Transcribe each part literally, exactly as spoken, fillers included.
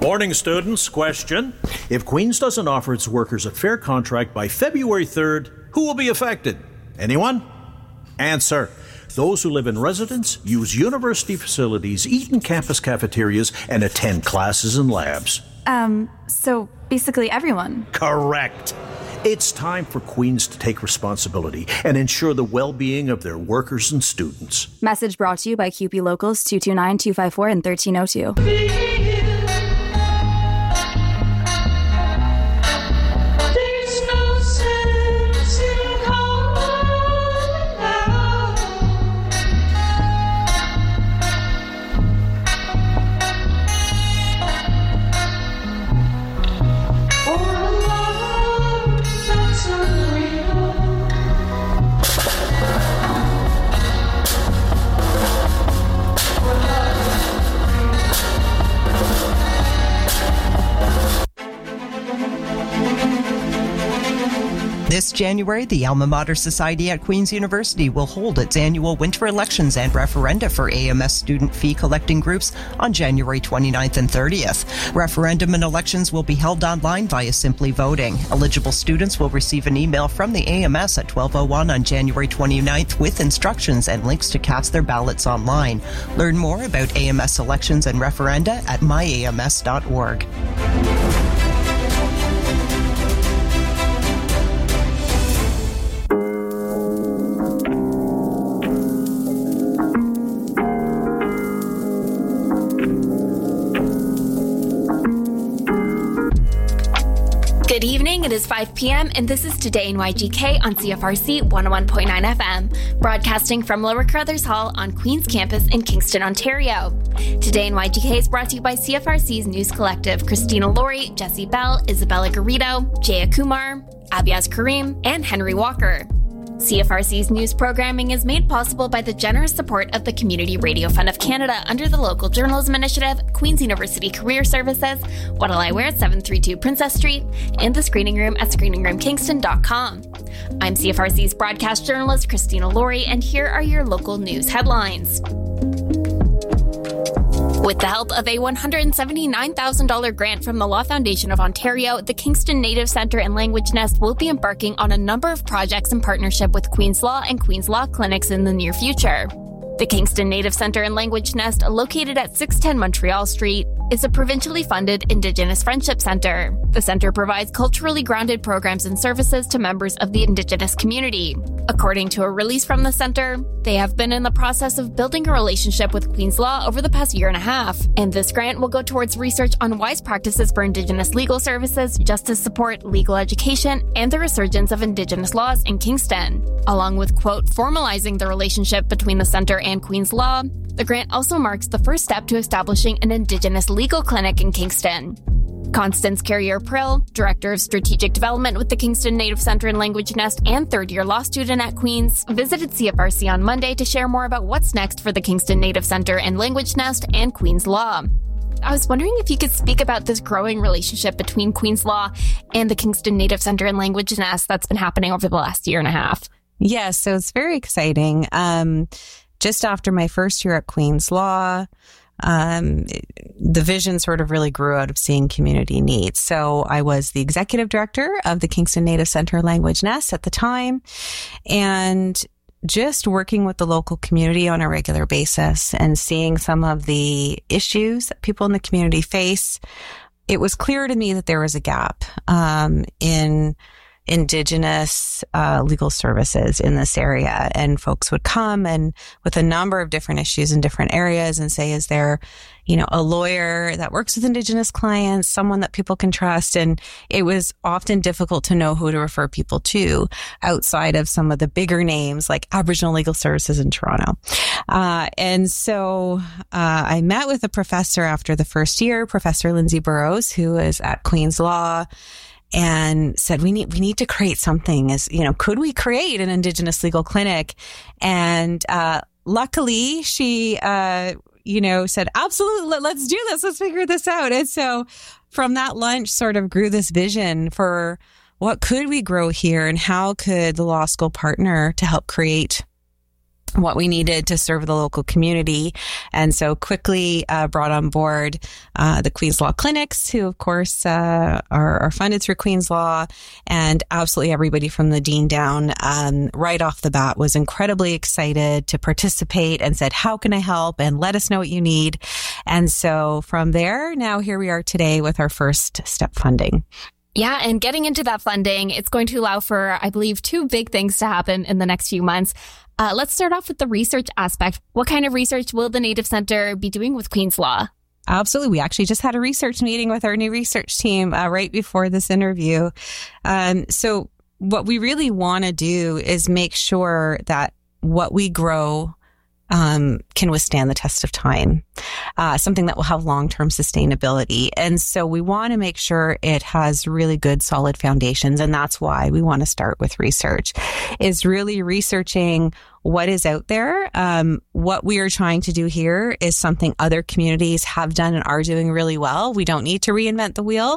Morning, students. Question. If Queen's doesn't offer its workers a fair contract by February third, who will be affected? Anyone? Answer. Those who live in residence, use university facilities, eat in campus cafeterias, and attend classes and labs. Um, so basically everyone. Correct. It's time for Queen's to take responsibility and ensure the well-being of their workers and students. Message brought to you by Q P Locals two two nine, two five four and thirteen oh two. This January, the Alma Mater Society at Queen's University will hold its annual winter elections and referenda for A M S student fee collecting groups on January twenty-ninth and thirtieth. Referendum and elections will be held online via Simply Voting. Eligible students will receive an email from the A M S at twelve oh one on January twenty-ninth with instructions and links to cast their ballots online. Learn more about A M S elections and referenda at my A M S dot org. Good evening, it is five p.m. and this is Today in Y G K on C F R C one oh one point nine F M, broadcasting from Lower Carruthers Hall on Queen's Campus in Kingston, Ontario. Today in Y G K is brought to you by C F R C's News Collective, Christina Laurie, Jesse Bell, Isabella Garrido, Jaya Kumar, Abiaz Karim, and Henry Walker. C F R C's news programming is made possible by the generous support of the Community Radio Fund of Canada under the Local Journalism Initiative, Queen's University Career Services, What'll I Wear at seven thirty-two Princess Street, and the Screening Room at screening room kingston dot com. I'm C F R C's broadcast journalist, Christina Laurie, and here are your local news headlines. With the help of a one hundred seventy-nine thousand dollars grant from the Law Foundation of Ontario, the Kingston Native Centre and Language Nest will be embarking on a number of projects in partnership with Queen's Law and Queen's Law Clinics in the near future. The Kingston Native Centre and Language Nest, located at six ten Montreal Street, is a provincially funded Indigenous Friendship Centre. The centre provides culturally grounded programs and services to members of the Indigenous community. According to a release from the centre, they have been in the process of building a relationship with Queen's Law over the past year and a half, and this grant will go towards research on wise practices for Indigenous legal services, justice support, legal education, and the resurgence of Indigenous laws in Kingston. Along with, quote, formalizing the relationship between the centre and Queen's Law, the grant also marks the first step to establishing an Indigenous legal clinic in Kingston. Constance Carrier-Prill, Director of Strategic Development with the Kingston Native Centre and Language Nest and third-year law student at Queen's, visited C F R C on Monday to share more about what's next for the Kingston Native Centre and Language Nest and Queen's Law. I was wondering if you could speak about this growing relationship between Queen's Law and the Kingston Native Centre and Language Nest that's been happening over the last year and a half. Yes, so it's very exciting. Um, just after my first year at Queen's Law, Um, the vision sort of really grew out of seeing community needs. So I was the executive director of the Kingston Native Centre Language Nest at the time, and just working with the local community on a regular basis and seeing some of the issues that people in the community face, it was clear to me that there was a gap um, in Indigenous uh, legal services in this area. And folks would come and with a number of different issues in different areas and say, is there, you know, a lawyer that works with Indigenous clients, someone that people can trust? And it was often difficult to know who to refer people to outside of some of the bigger names like Aboriginal Legal Services in Toronto. Uh, and so uh, I met with a professor after the first year, Professor Lindsay Burrows, who is at Queen's Law, and said, we need, we need to create something. As, you know, could we create an Indigenous legal clinic? And, uh, luckily she, uh, you know, said, absolutely, let's do this. Let's figure this out. And so from that lunch sort of grew this vision for what could we grow here and how could the law school partner to help create what we needed to serve the local community. And so quickly uh, brought on board uh, the Queen's Law Clinics, who, of course, uh, are, are funded through Queen's Law. And absolutely everybody from the dean down, um, right off the bat, was incredibly excited to participate and said, how can I help? And let us know what you need. And so from there, now here we are today with our first step funding. Yeah, and getting into that funding, it's going to allow for, I believe, two big things to happen in the next few months. Uh, let's start off with the research aspect. What kind of research will the Native Centre be doing with Queen's Law? Absolutely. We actually just had a research meeting with our new research team uh, right before this interview. Um, so what we really want to do is make sure that what we grow Um, can withstand the test of time, uh, something that will have long-term sustainability. And so we want to make sure it has really good, solid foundations. And that's why we want to start with research, is really researching what is out there. Um, what we are trying to do here is something other communities have done and are doing really well. We don't need to reinvent the wheel.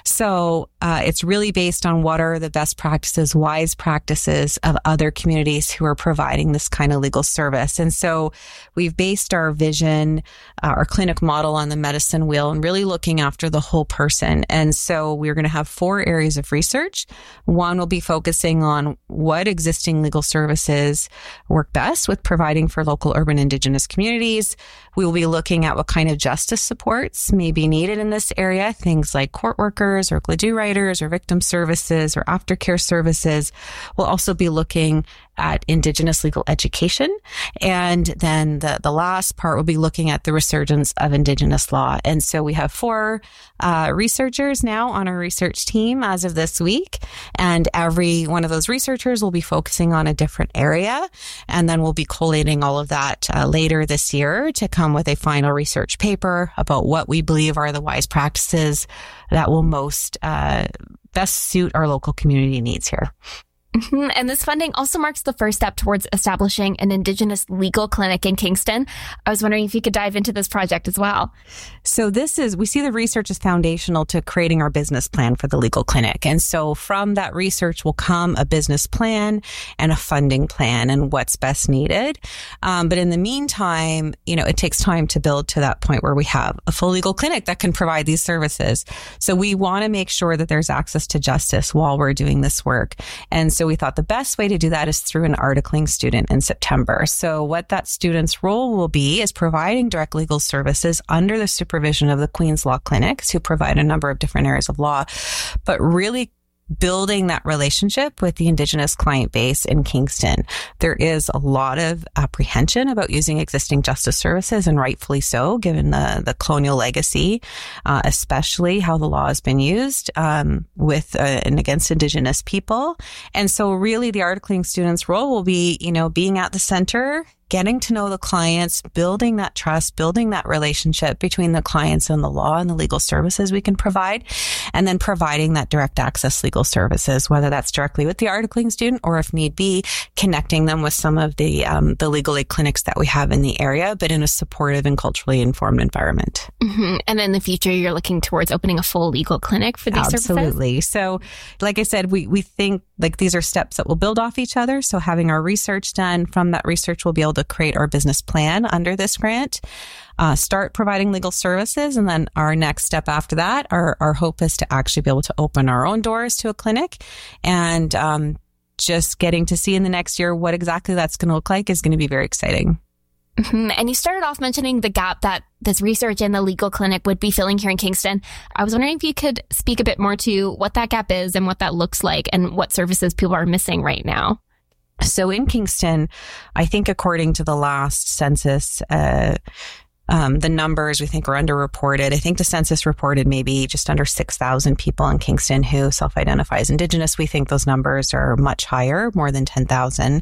So uh, it's really based on what are the best practices, wise practices of other communities who are providing this kind of legal service. And so we've based our vision, uh, our clinic model on the medicine wheel and really looking after the whole person. And so we're going to have four areas of research. One will be focusing on what existing legal services work best with providing for local urban Indigenous communities. We will be looking at what kind of justice supports may be needed in this area, things like court workers or G L A D writers or victim services or aftercare services. We'll also be looking at Indigenous legal education. And then the, the last part will be looking at the resurgence of Indigenous law. And so we have four uh, researchers now on our research team as of this week. And every one of those researchers will be focusing on a different area. And then we'll be collating all of that uh, later this year to come with a final research paper about what we believe are the wise practices that will most uh, best suit our local community needs here. Mm-hmm. And this funding also marks the first step towards establishing an Indigenous legal clinic in Kingston. I was wondering if you could dive into this project as well. So this is, we see the research as foundational to creating our business plan for the legal clinic. And so from that research will come a business plan and a funding plan and what's best needed. Um, but in the meantime, you know, it takes time to build to that point where we have a full legal clinic that can provide these services. So we want to make sure that there's access to justice while we're doing this work. And so we thought the best way to do that is through an articling student in September. So what that student's role will be is providing direct legal services under the supervision of the Queen's Law Clinics, who provide a number of different areas of law, but really building that relationship with the Indigenous client base in Kingston. There is a lot of apprehension about using existing justice services, and rightfully so, given the, the colonial legacy, uh, especially how the law has been used um, with uh, and against Indigenous people. And so really the articling student's role will be, you know, being at the center, getting to know the clients, building that trust, building that relationship between the clients and the law and the legal services we can provide, and then providing that direct access legal services, whether that's directly with the articling student or, if need be, connecting them with some of the um, the legal aid clinics that we have in the area, but in a supportive and culturally informed environment. Mm-hmm. And in the future, you're looking towards opening a full legal clinic for these Absolutely. services? Absolutely. So, like I said, we, we think like these are steps that will build off each other. So having our research done, from that research, we'll be able to create our business plan under this grant, uh, start providing legal services. And then our next step after that, our, our hope is to actually be able to open our own doors to a clinic. And um, just getting to see in the next year what exactly that's going to look like is going to be very exciting. Mm-hmm. And you started off mentioning the gap that this research and the legal clinic would be filling here in Kingston. I was wondering if you could speak a bit more to what that gap is and what that looks like and what services people are missing right now. So in Kingston, I think according to the last census, uh, um, the numbers we think are underreported. I think the census reported maybe just under six thousand people in Kingston who self-identify as Indigenous. We think those numbers are much higher, more than ten thousand.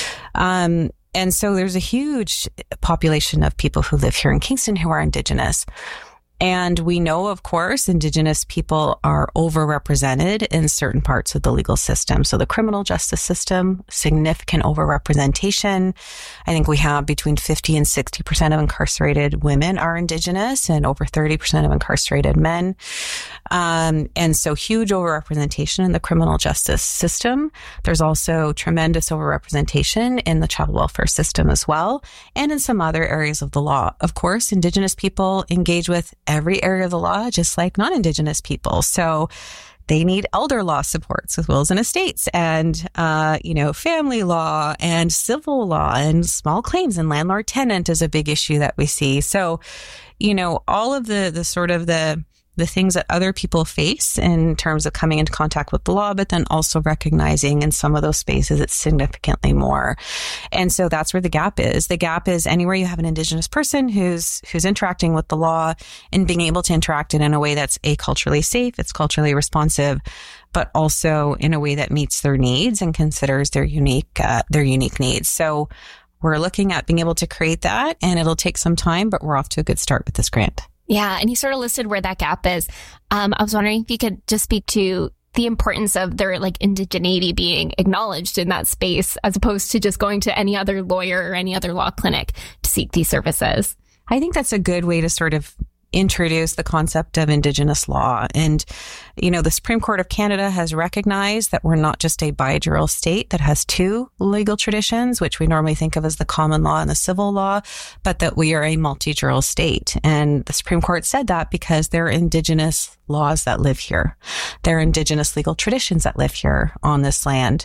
Um, And so there's a huge population of people who live here in Kingston who are Indigenous. And we know, of course, Indigenous people are overrepresented in certain parts of the legal system. So the criminal justice system, significant overrepresentation. I think we have between fifty and sixty percent of incarcerated women are Indigenous and over thirty percent of incarcerated men. Um, and so huge overrepresentation in the criminal justice system. There's also tremendous overrepresentation in the child welfare system as well, and in some other areas of the law. Of course, Indigenous people engage with every area of the law, just like non-Indigenous people. So they need elder law supports with wills and estates and, uh, you know, family law and civil law and small claims, and landlord tenant is a big issue that we see. So, you know, all of the, the sort of the, the things that other people face in terms of coming into contact with the law, but then also recognizing in some of those spaces it's significantly more. And so that's where the gap is. The gap is anywhere you have an Indigenous person who's who's interacting with the law and being able to interact it in a way that's a culturally safe, it's culturally responsive, but also in a way that meets their needs and considers their unique uh, their unique needs. So we're looking at being able to create that, and it'll take some time, but we're off to a good start with this grant. Yeah, and you sort of listed where that gap is. Um, I was wondering if you could just speak to the importance of their like indigeneity being acknowledged in that space, as opposed to just going to any other lawyer or any other law clinic to seek these services. I think that's a good way to sort of introduce the concept of Indigenous law. And, you know, the Supreme Court of Canada has recognized that we're not just a bijural state that has two legal traditions, which we normally think of as the common law and the civil law, but that we are a multijural state. And the Supreme Court said that because there are Indigenous laws that live here. There are Indigenous legal traditions that live here on this land.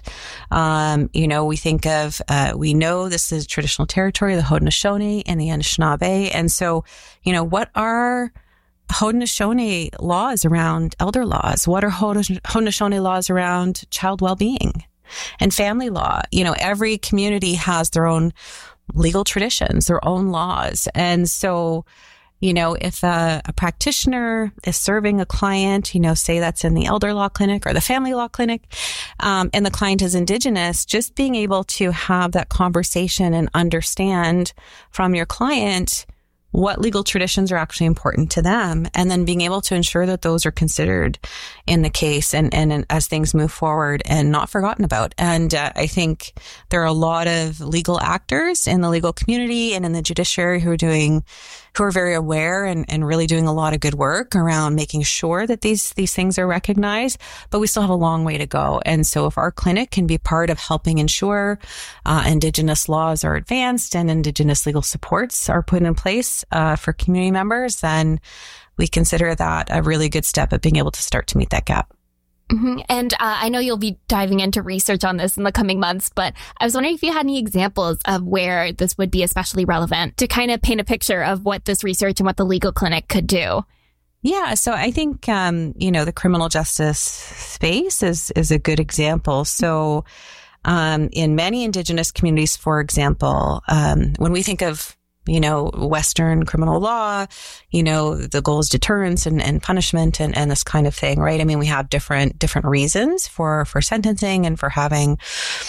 Um, you know, we think of, uh, we know this is traditional territory, the Haudenosaunee and the Anishinaabe. And so, you know, what are Haudenosaunee laws around elder laws? What are Haudenosaunee laws around child well-being and family law? You know, every community has their own legal traditions, their own laws. And so, you know, if a, a practitioner is serving a client, you know, say that's in the elder law clinic or the family law clinic, um, and the client is Indigenous, just being able to have that conversation and understand from your client what legal traditions are actually important to them, and then being able to ensure that those are considered in the case and, and, and as things move forward and not forgotten about. And uh, I think there are a lot of legal actors in the legal community and in the judiciary who are doing, who are very aware and, and really doing a lot of good work around making sure that these, these things are recognized, but we still have a long way to go. And so if our clinic can be part of helping ensure uh, Indigenous laws are advanced and Indigenous legal supports are put in place uh, for community members, then we consider that a really good step at being able to start to meet that gap. Mm-hmm. And uh, I know you'll be diving into research on this in the coming months, but I was wondering if you had any examples of where this would be especially relevant to kind of paint a picture of what this research and what the legal clinic could do. Yeah, so I think, um, you know, the criminal justice space is, is a good example. So um, in many Indigenous communities, for example, um, when we think of you know, Western criminal law, you know, the goal is deterrence and, and punishment and, and this kind of thing, right? I mean, we have different, different reasons for, for sentencing and for having,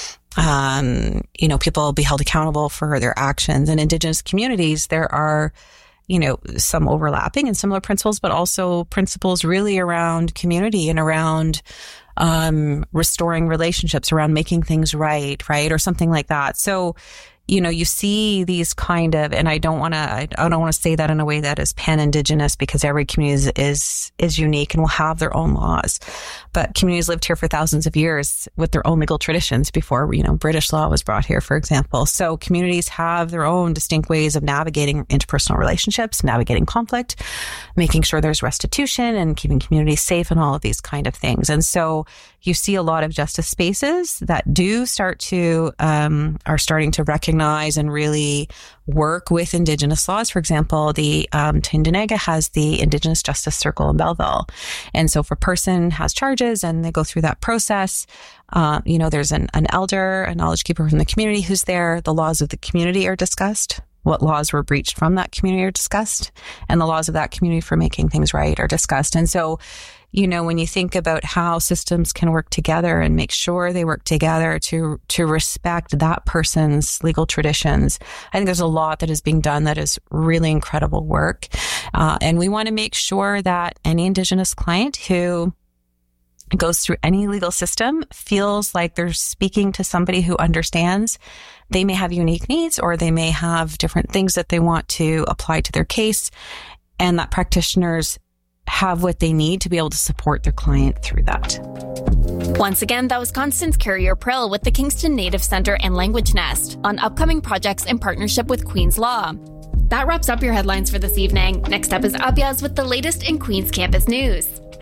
um, you know, people be held accountable for their actions. In Indigenous communities, there are, you know, some overlapping and similar principles, but also principles really around community and around, um, restoring relationships, around making things right, right? Or something like that. So, you know, you see these kind of, and I don't want to, I, I don't want to say that in a way that is pan-Indigenous, because every community is, is, is unique and will have their own laws. But communities lived here for thousands of years with their own legal traditions before, you know, British law was brought here, for example. So communities have their own distinct ways of navigating interpersonal relationships, navigating conflict, making sure there's restitution and keeping communities safe and all of these kind of things. And so you see a lot of justice spaces that do start to, um, are starting to recognize and really work with Indigenous laws. For example, the um, Tyendinaga has the Indigenous Justice Circle in Belleville. And so if a person has charges and they go through that process, uh, you know, there's an, an elder, a knowledge keeper from the community who's there. The laws of the community are discussed. What laws were breached from that community are discussed. And the laws of that community for making things right are discussed. And so, you know, when you think about how systems can work together and make sure they work together to to respect that person's legal traditions, I think there's a lot that is being done that is really incredible work. Uh, and we want to make sure that any Indigenous client who goes through any legal system feels like they're speaking to somebody who understands. They may have unique needs, or they may have different things that they want to apply to their case, and that practitioners have what they need to be able to support their client through that. Once again, that was Constance Carrier-Prill with the Kingston Native Center and Language Nest on upcoming projects in partnership with Queen's Law. That wraps up your headlines for this evening. Next up is Abiaz with the latest in Queen's campus news.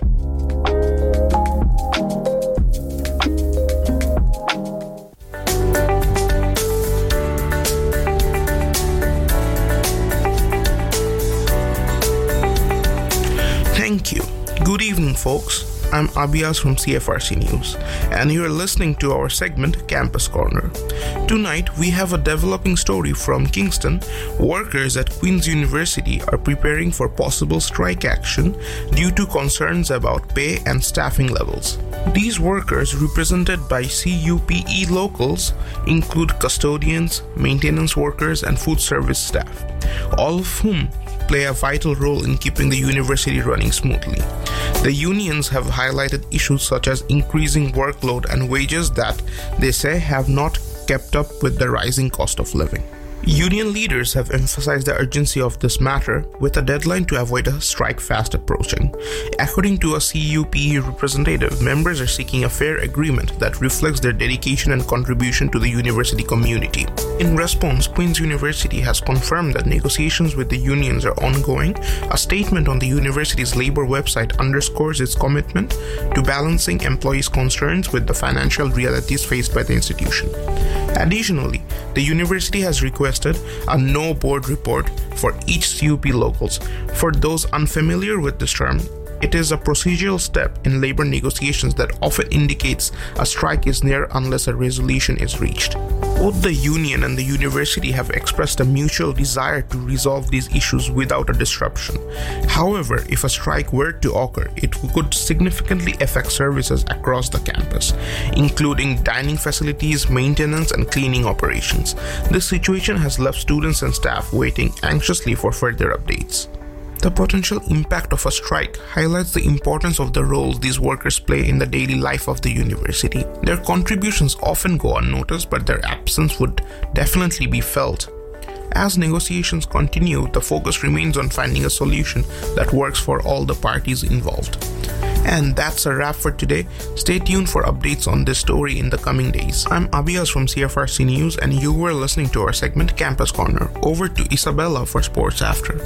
Thank you. Good evening, folks. I'm Abiaz from C F R C News, and you're listening to our segment Campus Corner. Tonight, we have a developing story from Kingston. Workers at Queen's University are preparing for possible strike action due to concerns about pay and staffing levels. These workers, represented by C U P E locals, include custodians, maintenance workers, and food service staff, all of whom play a vital role in keeping the university running smoothly. The unions have highlighted issues such as increasing workload and wages that they say have not kept up with the rising cost of living. Union leaders have emphasized the urgency of this matter, with a deadline to avoid a strike fast approaching. According to a C U P E representative, members are seeking a fair agreement that reflects their dedication and contribution to the university community. In response, Queen's University has confirmed that negotiations with the unions are ongoing. A statement on the university's labor website underscores its commitment to balancing employees' concerns with the financial realities faced by the institution. Additionally, the university has requested a no board report for each C U P locals. For those unfamiliar with this term, it is a procedural step in labor negotiations that often indicates a strike is near unless a resolution is reached. Both the union and the university have expressed a mutual desire to resolve these issues without a disruption. However, if a strike were to occur, it could significantly affect services across the campus, including dining facilities, maintenance, and cleaning operations. This situation has left students and staff waiting anxiously for further updates. The potential impact of a strike highlights the importance of the roles these workers play in the daily life of the university. Their contributions often go unnoticed, but their absence would definitely be felt. As negotiations continue, the focus remains on finding a solution that works for all the parties involved. And that's a wrap for today. Stay tuned for updates on this story in the coming days. I'm Abiaz from C F R C News, and you were listening to our segment Campus Corner. Over to Isabella for Sports After.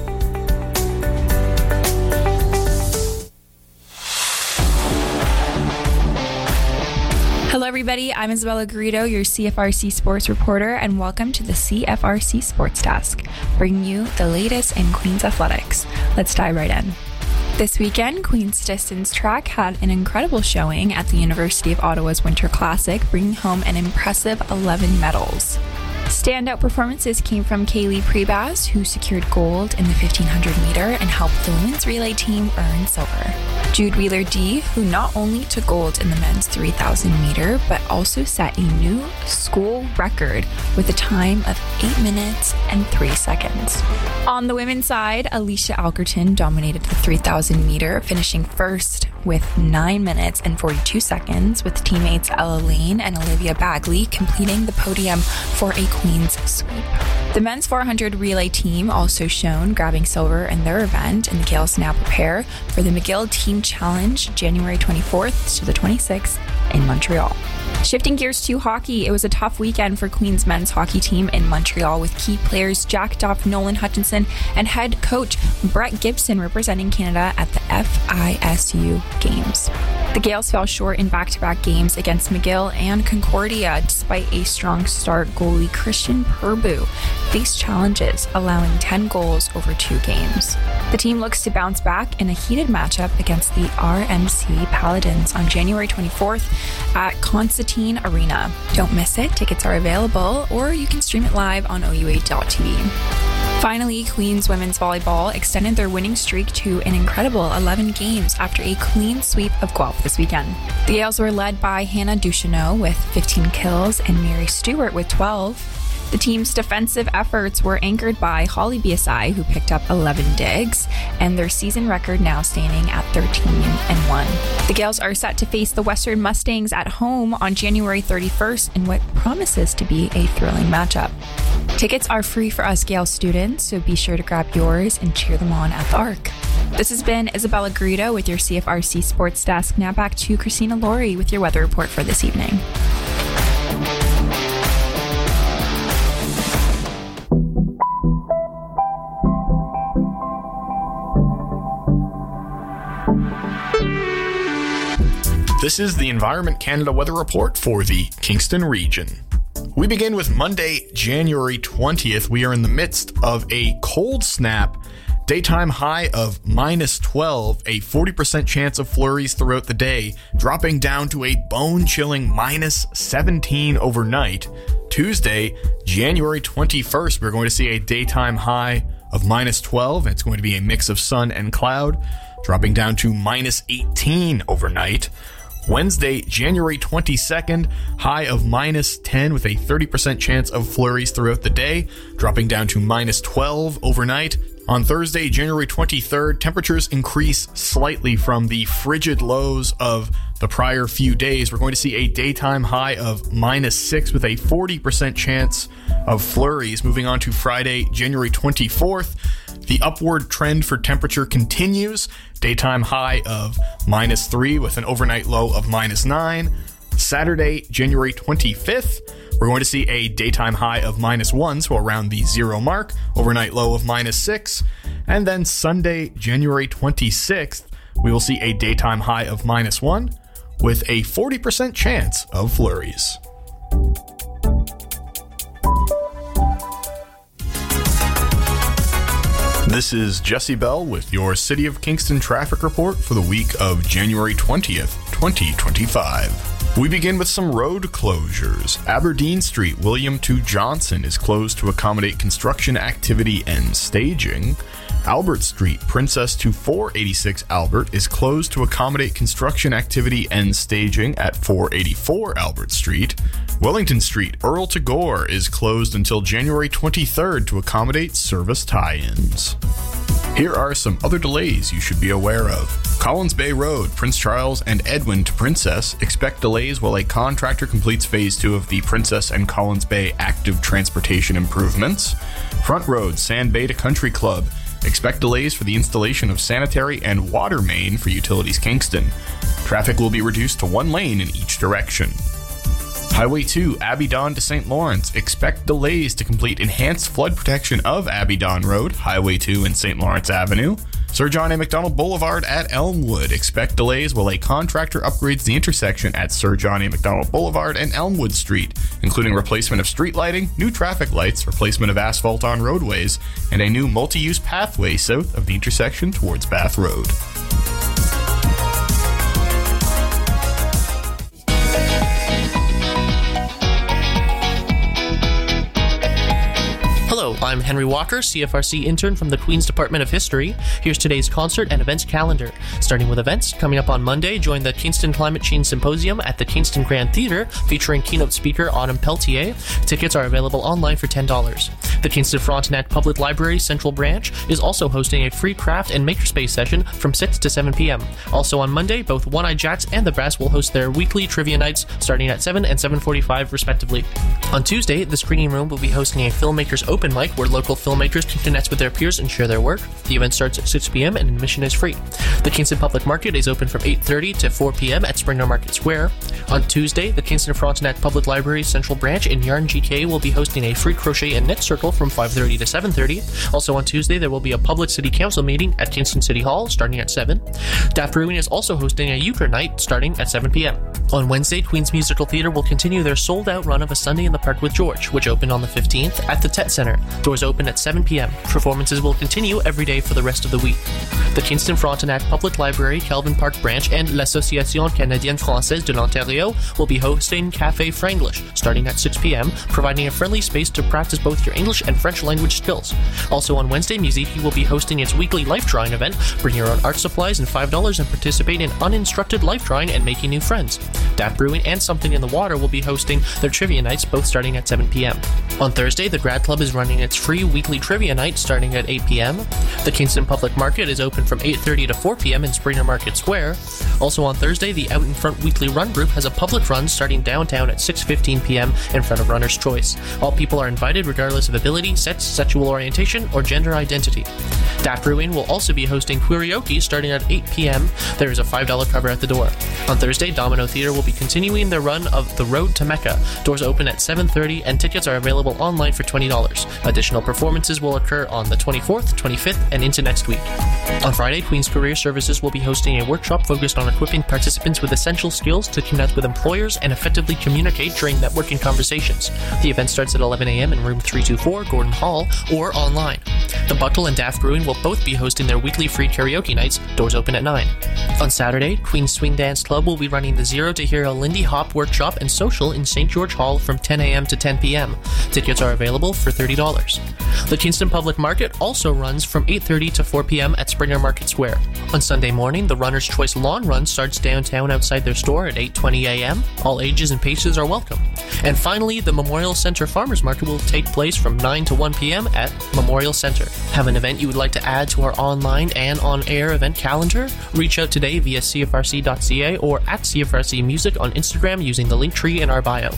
Hello everybody, I'm Isabella Garrido, your C F R C sports reporter, and welcome to the C F R C Sports Desk, bringing you the latest in Queen's athletics. Let's dive right in. This weekend, Queen's Distance Track had an incredible showing at the University of Ottawa's Winter Classic, bringing home an impressive eleven medals. Standout performances came from Kaylee Prebaz, who secured gold in the fifteen hundred meter and helped the women's relay team earn silver. Jude Wheeler-D, who not only took gold in the men's three thousand meter, but also set a new school record with a time of eight minutes and three seconds. On the women's side, Alicia Alkerton dominated the three thousand meter, finishing first with nine minutes and forty-two seconds, with teammates Ella Lane and Olivia Bagley completing the podium for a Queen's sweep. The men's four hundred relay team also shone, grabbing silver in their event, and the Gales now prepare for the McGill Team Challenge January twenty-fourth to the twenty-sixth in Montreal. Shifting gears to hockey, it was a tough weekend for Queen's men's hockey team in Montreal, with key players Jack Duff, Nolan Hutchinson, and head coach Brett Gibson representing Canada at the F I S U Games. The Gales fell short in back-to-back games against McGill and Concordia, despite a strong start. Goalie Christian Purbu faced challenges, allowing ten goals over two games. The team looks to bounce back in a heated matchup against the R M C Paladins on January twenty-fourth at Constantine Arena. Don't miss it. Tickets are available, or you can stream it live on O U A dot T V. Finally, Queen's women's volleyball extended their winning streak to an incredible eleven games after a clean sweep of Guelph this weekend. The Gales were led by Hannah Ducheneau with fifteen kills and Mary Stewart with twelve. The team's defensive efforts were anchored by Holly Biasai, who picked up eleven digs, and their season record now standing at thirteen and one. The Gales are set to face the Western Mustangs at home on January thirty-first in what promises to be a thrilling matchup. Tickets are free for us Gale students, so be sure to grab yours and cheer them on at the Arc. This has been Isabella Garrido with your C F R C Sports Desk. Now back to Christina Laurie with your weather report for this evening. This is the Environment Canada weather report for the Kingston region. We begin with Monday, January twentieth. We are in the midst of a cold snap. Daytime high of minus twelve, a forty percent chance of flurries throughout the day, dropping down to a bone-chilling minus seventeen overnight. Tuesday, January twenty-first, we're going to see a daytime high of minus twelve. It's going to be a mix of sun and cloud, dropping down to minus eighteen overnight. Wednesday, January twenty-second, high of minus ten with a thirty percent chance of flurries throughout the day, dropping down to minus twelve overnight. On Thursday, January twenty-third, temperatures increase slightly from the frigid lows of the prior few days. We're going to see a daytime high of minus six with a forty percent chance of flurries. Moving on to Friday, January twenty-fourth, the upward trend for temperature continues. Daytime high of minus three with an overnight low of minus nine. Saturday, January twenty-fifth, we're going to see a daytime high of minus one, so around the zero mark, overnight low of minus six. And then Sunday, January twenty-sixth, we will see a daytime high of minus one with a forty percent chance of flurries. This is Jesse Bell with your City of Kingston traffic report for the week of January twentieth, twenty twenty-five. We begin with some road closures. Aberdeen Street, William to Johnson is closed to accommodate construction activity and staging. Albert Street, Princess to four eighty-six Albert is closed to accommodate construction activity and staging at four eighty-four Albert Street. Wellington Street, Earl to Gore is closed until January twenty-third to accommodate service tie-ins. Here are some other delays you should be aware of. Collins Bay Road, Prince Charles and Edwin to Princess expect delays while a contractor completes phase two of the Princess and Collins Bay active transportation improvements. Front Road, Sand Bay to Country Club expect delays for the installation of sanitary and water main for Utilities Kingston. Traffic will be reduced to one lane in each direction. Highway two, Abidon to Saint Lawrence. Expect delays to complete enhanced flood protection of Abidon Road, Highway two and Saint Lawrence Avenue. Sir John A. Macdonald Boulevard at Elmwood. Expect delays while a contractor upgrades the intersection at Sir John A. Macdonald Boulevard and Elmwood Street, including replacement of street lighting, new traffic lights, replacement of asphalt on roadways, and a new multi-use pathway south of the intersection towards Bath Road. Hello, I'm Henry Walker, C F R C intern from the Queen's Department of History. Here's today's concert and events calendar. Starting with events, coming up on Monday, join the Kingston Climate Change Symposium at the Kingston Grand Theatre, featuring keynote speaker Autumn Peltier. Tickets are available online for ten dollars. The Kingston Frontenac Public Library Central Branch is also hosting a free craft and makerspace session from six to seven p.m. Also on Monday, both One-Eyed Jats and The Brass will host their weekly trivia nights starting at seven and seven forty-five respectively. On Tuesday, the Screening Room will be hosting a Filmmakers Open Mic where local filmmakers can connect with their peers and share their work. The event starts at six p.m. and admission is free. The Kingston Public Market is open from eight thirty to four p.m. at Springer Market Square. On Tuesday, the Kingston Frontenac Public Library Central Branch in Yarn G K will be hosting a free crochet and knit circle from five thirty to seven thirty. Also on Tuesday, there will be a public city council meeting at Kingston City Hall starting at seven. Daft Brewing is also hosting a euchre night starting at seven p.m. On Wednesday, Queen's Musical Theatre will continue their sold-out run of A Sunday in the Park with George, which opened on the fifteenth at the Tet Center. Doors open at seven p.m. Performances will continue every day for the rest of the week. The Kingston Frontenac Public Library Calvin Park Branch and l'Association Canadienne Française de l'Ontario will be hosting Café Franglish starting at six p.m., providing a friendly space to practice both your English and French language skills. Also on Wednesday, Musiki will be hosting its weekly life drawing event. Bring your own art supplies and five dollars and participate in uninstructed life drawing and making new friends. Daft Brewing and Something in the Water will be hosting their trivia nights, both starting at seven p.m. On Thursday, the Grad Club is running hosting its free weekly trivia night starting at eight p.m. The Kingston Public Market is open from eight thirty to four p.m. in Springer Market Square. Also on Thursday, the Out in Front Weekly Run Group has a public run starting downtown at six fifteen p.m. in front of Runner's Choice. All people are invited regardless of ability, sex, sexual orientation, or gender identity. Daft Brewing will also be hosting Queerioke starting at eight p.m. There is a five dollars cover at the door. On Thursday, Domino Theatre will be continuing their run of The Road to Mecca. Doors open at seven thirty and tickets are available online for twenty dollars. Additional performances will occur on the twenty-fourth, twenty-fifth, and into next week. On Friday, Queen's Career Services will be hosting a workshop focused on equipping participants with essential skills to connect with employers and effectively communicate during networking conversations. The event starts at eleven a.m. in room three twenty-four, Gordon Hall, or online. The Buckle and Daft Brewing will both be hosting their weekly free karaoke nights. Doors open at nine. On Saturday, Queen's Swing Dance Club will be running the Zero to Hero Lindy Hop Workshop and Social in Saint George Hall from ten a.m. to ten p.m. Tickets are available for thirty dollars. The Kingston Public Market also runs from eight thirty to four p.m. at Springer Market Square. On Sunday morning, the Runner's Choice Lawn Run starts downtown outside their store at eight twenty a.m. All ages and paces are welcome. And finally, the Memorial Center Farmers Market will take place from nine to one p.m. at Memorial Center. Have an event you would like to add to our online and on-air event calendar? Reach out today via c f r c dot c a or at C F R C Music on Instagram using the link tree in our bio.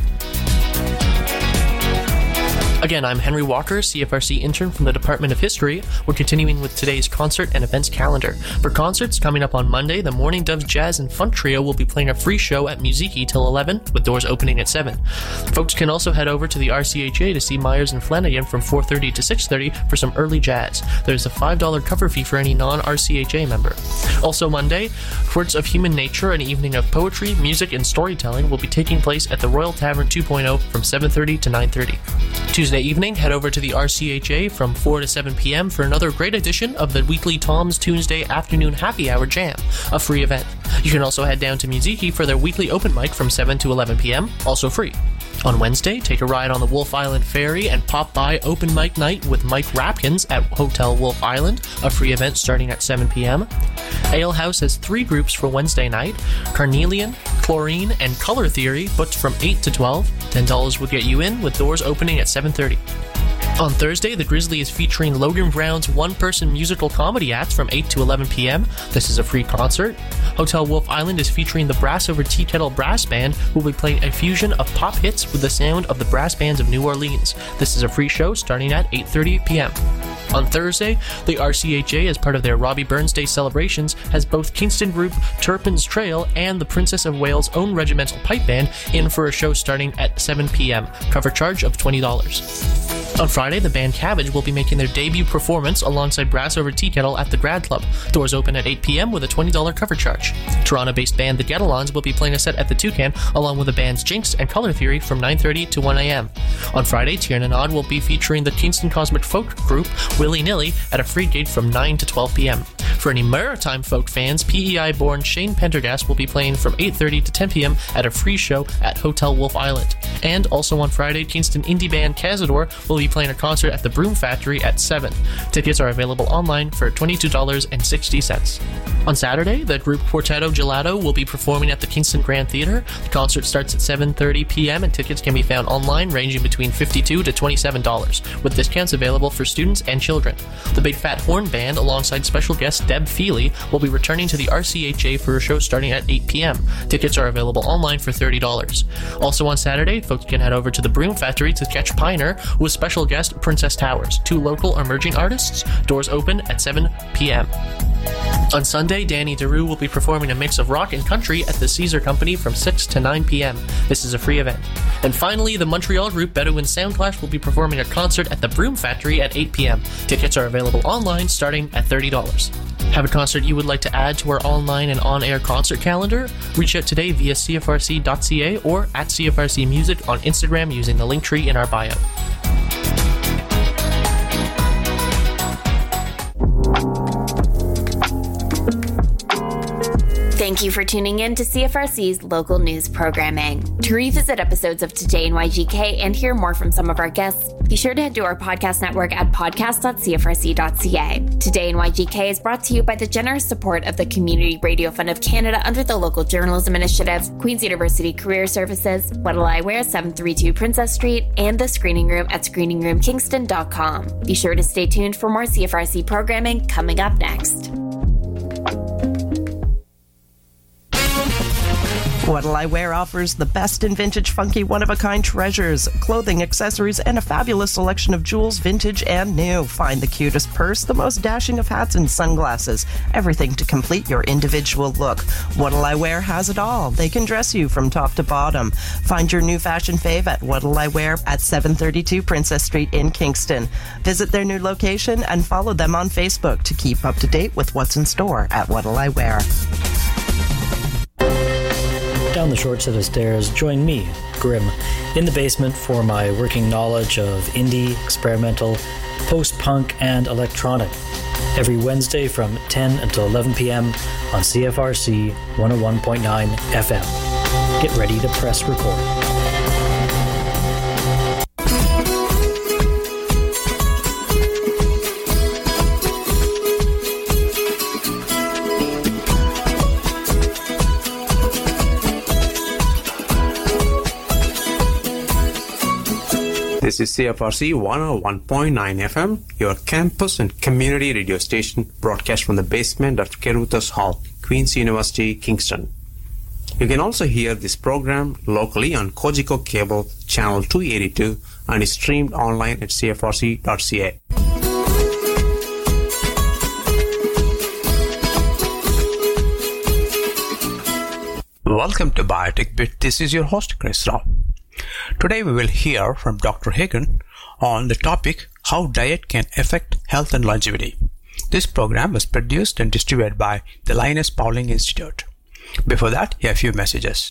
Again, I'm Henry Walker, C F R C intern from the Department of History. We're continuing with today's concert and events calendar. For concerts, coming up on Monday, the Morning Doves Jazz and Funk Trio will be playing a free show at Musiki till eleven, with doors opening at seven. Folks can also head over to the R C H A to see Myers and Flanagan from four thirty to six thirty for some early jazz. There's a five dollars cover fee for any non-R C H A member. Also Monday, Quirks of Human Nature, an evening of poetry, music, and storytelling will be taking place at the Royal Tavern two point oh from seven thirty to nine thirty. Tuesday evening, head over to the R C H A from four to seven p.m. for another great edition of the weekly Tom's Tuesday Afternoon Happy Hour Jam, a free event. You can also head down to Musiki for their weekly open mic from seven to eleven p.m., also free. On Wednesday, take a ride on the Wolf Island Ferry and pop by Open Mic Night with Mike Rapkins at Hotel Wolf Island, a free event starting at seven p.m. Ale House has three groups for Wednesday night: Carnelian, Chlorine, and Color Theory, booked from eight to twelve. ten dollars will get you in, with doors opening at seven thirty. On Thursday, the Grizzly is featuring Logan Brown's one-person musical comedy act from eight to eleven p.m. This is a free concert. Hotel Wolf Island is featuring the Brass Over Tea Kettle Brass Band, who will be playing a fusion of pop hits with the sound of the brass bands of New Orleans. This is a free show starting at eight thirty p.m. On Thursday, the R C H A, as part of their Robbie Burns Day celebrations, has both Kingston group Turpin's Trail and the Princess of Wales' own regimental pipe band in for a show starting at seven p.m. Cover charge of twenty dollars. On Friday, the band Cabbage will be making their debut performance alongside Brass Over Tea Kettle at the Grad Club. Doors open at eight p.m. with a twenty dollars cover charge. Toronto-based band The Get-Alons will be playing a set at the Toucan, along with the bands Jinx and Color Theory from nine thirty to one a.m. On Friday, Tierna Nod will be featuring the Kingston Cosmic Folk group Willy Nilly at a free gig from nine to twelve p.m. For any maritime folk fans, P E I-born Shane Pendergast will be playing from eight thirty to ten p.m. at a free show at Hotel Wolf Island. And also on Friday, Kingston indie band Cazador will be playing a concert at the Broom Factory at seven. Tickets are available online for twenty-two dollars and sixty cents. On Saturday, the group Quartetto Gelato will be performing at the Kingston Grand Theatre. The concert starts at seven thirty p.m. and tickets can be found online, ranging between fifty-two dollars to twenty-seven dollars, with discounts available for students and children. The Big Fat Horn Band, alongside special guest Deb Feely, will be returning to the R C H A for a show starting at eight p.m. Tickets are available online for thirty dollars. Also on Saturday, folks can head over to the Broom Factory to catch Piner with special guest Princess Towers, two local emerging artists. Doors open at seven p.m. On Sunday, Danny DeRue will be performing a mix of rock and country at the Caesar Company from six to nine p.m. This is a free event. And finally, the Montreal group Bedouin Soundclash will be performing a concert at the Broom Factory at eight p.m. Tickets are available online starting at thirty dollars. Have a concert you would like to add to our online and on-air concert calendar? Reach out today via c f r c dot c a or at C F R C Music on Instagram using the link tree in our bio. Thank you for tuning in to C F R C's local news programming. To revisit episodes of Today in Y G K and hear more from some of our guests, be sure to head to our podcast network at podcast dot c f r c dot c a. Today in Y G K is brought to you by the generous support of the Community Radio Fund of Canada under the Local Journalism Initiative, Queen's University Career Services, What'll I Wear, seven thirty-two Princess Street, and the Screening Room at screening room kingston dot com. Be sure to stay tuned for more C F R C programming coming up next. What'll I Wear offers the best in vintage, funky, one-of-a-kind treasures, clothing, accessories, and a fabulous selection of jewels, vintage and new. Find the cutest purse, the most dashing of hats and sunglasses, everything to complete your individual look. What'll I Wear has it all. They can dress you from top to bottom. Find your new fashion fave at What'll I Wear at seven thirty-two Princess Street in Kingston. Visit their new location and follow them on Facebook to keep up to date with what's in store at What'll I Wear. Down the short set of stairs, join me, Grim, in the basement for my working knowledge of indie, experimental, post-punk, and electronic. Every Wednesday from ten until eleven p.m. on C F R C one oh one point nine F M. Get ready to press record. This is C F R C one oh one point nine F M, your campus and community radio station, broadcast from the basement of Carruthers Hall, Queen's University, Kingston. You can also hear this program locally on Kojiko Cable, channel two eighty-two, and is streamed online at c f r c dot c a. Welcome to Biotech Bit. This is your host, Chris Rao. Today we will hear from Doctor Hagen on the topic how diet can affect health and longevity. This program was produced and distributed by the Linus Pauling Institute. Before that, here are a few messages.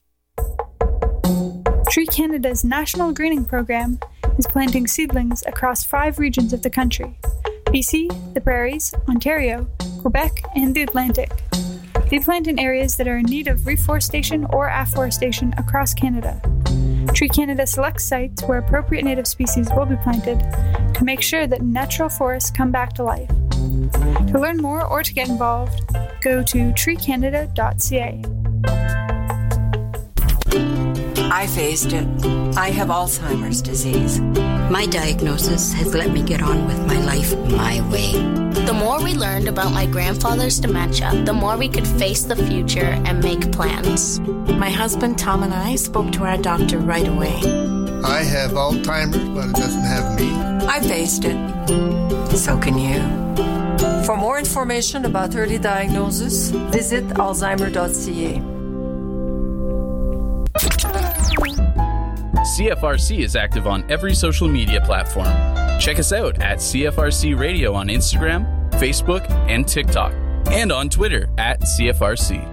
Tree Canada's National Greening Program is planting seedlings across five regions of the country: B C, the Prairies, Ontario, Quebec, and the Atlantic. They plant in areas that are in need of reforestation or afforestation across Canada. Tree Canada selects sites where appropriate native species will be planted to make sure that natural forests come back to life. To learn more or to get involved, go to tree canada dot c a. I faced it. I have Alzheimer's disease. My diagnosis has let me get on with my life my way. The more we learned about my grandfather's dementia, the more we could face the future and make plans. My husband Tom and I spoke to our doctor right away. I have Alzheimer's, but it doesn't have me. I faced it. So can you. For more information about early diagnosis, visit alzheimer dot c a. C F R C is active on every social media platform. Check us out at C F R C Radio on Instagram, Facebook, and TikTok, and on Twitter at C F R C.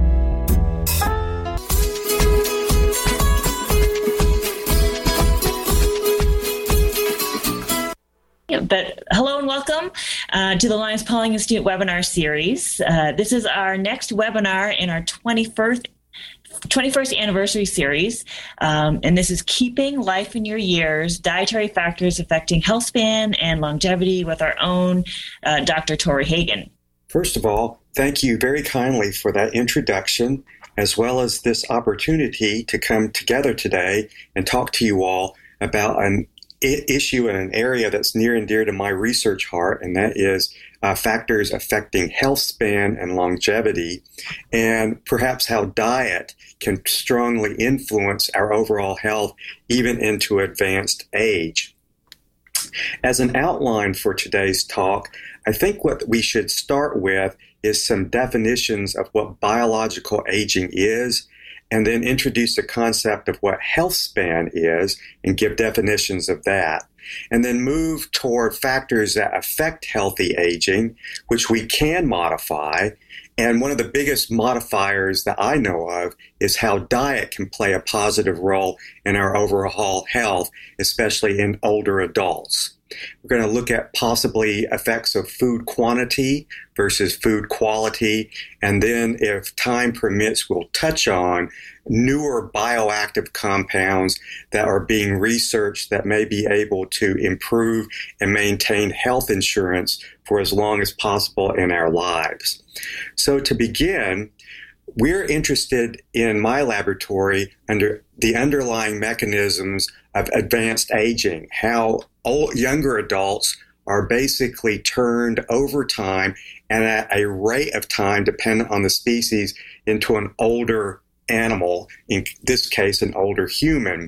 But hello and welcome uh, to the Linus Pauling Institute webinar series. Uh, this is our next webinar in our twenty-first twenty-first anniversary series, um, and this is Keeping Life in Your Years, Dietary Factors Affecting Health Span and Longevity with our own uh, Doctor Tori Hagen. First of all, thank you very kindly for that introduction, as well as this opportunity to come together today and talk to you all about an issue in an area that's near and dear to my research heart, and that is uh, factors affecting health span and longevity, and perhaps how diet can strongly influence our overall health even into advanced age. As an outline for today's talk, I think what we should start with is some definitions of what biological aging is, and then introduce the concept of what health span is and give definitions of that. And then move toward factors that affect healthy aging, which we can modify. And one of the biggest modifiers that I know of is how diet can play a positive role in our overall health, especially in older adults. We're going to look at possibly effects of food quantity versus food quality. And then, if time permits, we'll touch on newer bioactive compounds that are being researched that may be able to improve and maintain health insurance for as long as possible in our lives. So to begin, we're interested in my laboratory under the underlying mechanisms of advanced aging, how old, younger adults are basically turned over time and at a rate of time dependent on the species into an older animal, in this case, an older human.